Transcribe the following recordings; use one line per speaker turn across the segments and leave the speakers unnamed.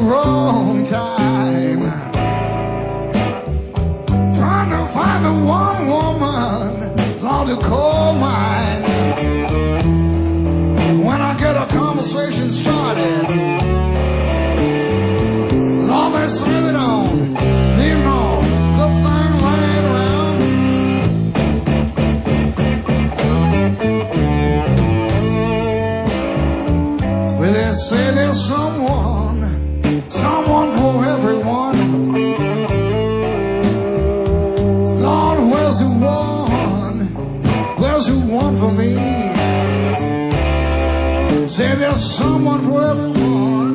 wrong time, trying to find the one woman, Lord, to call mine. When I get a conversation started, Lord, they say they don't leave no good thing laying around. Well, they say there's someone for everyone. Lord, where's the one? Where's the one for me? Say there's someone for everyone.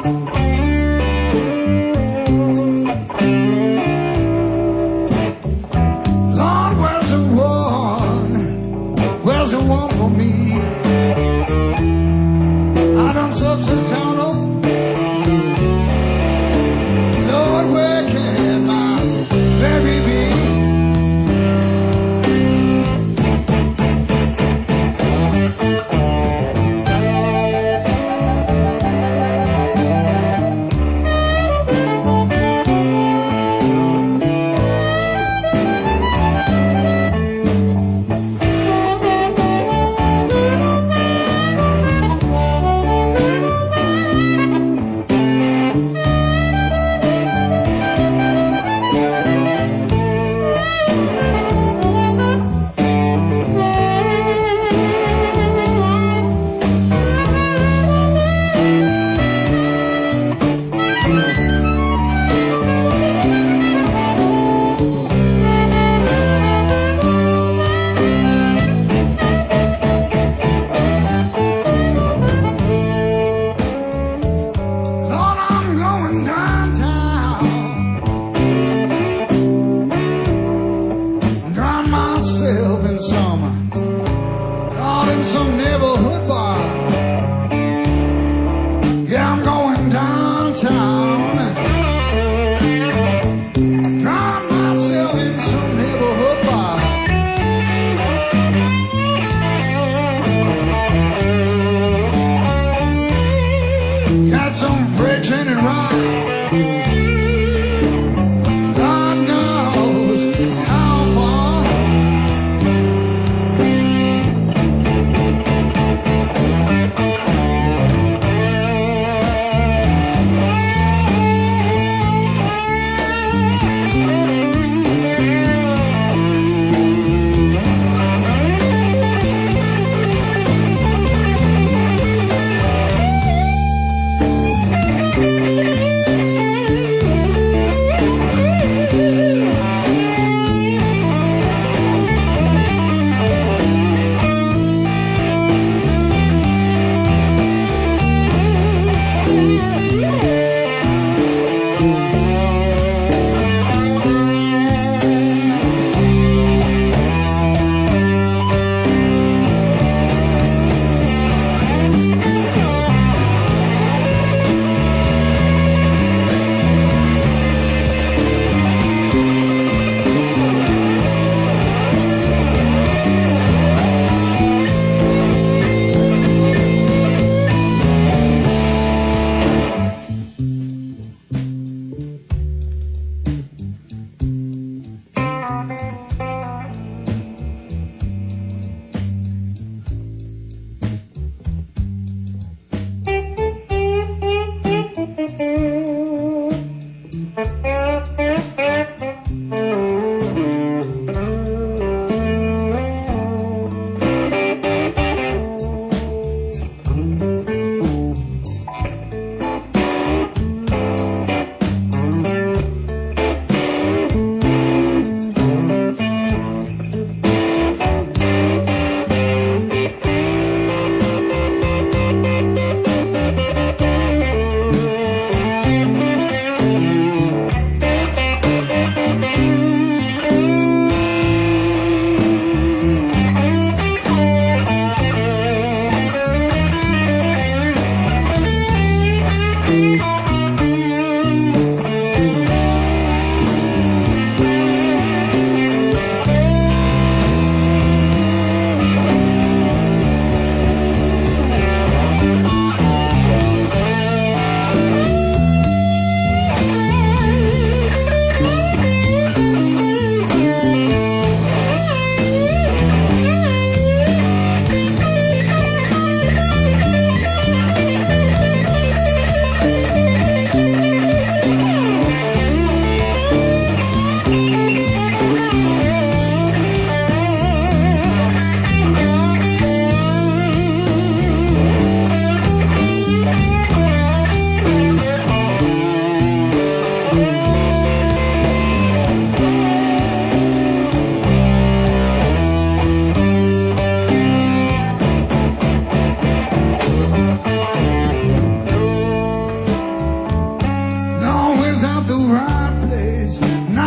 Lord, where's the one? Where's the one for me? I done searched this town up. Lord, where can my baby be?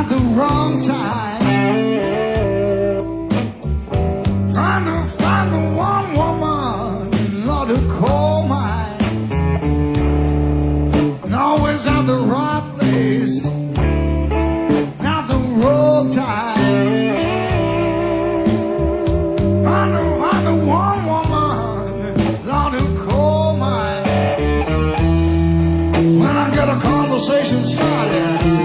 at the wrong time, trying to find the one woman, Lord, to call mine, and always at the right place, not the wrong time, trying to find the one woman, Lord, to call mine. When I get a conversation started,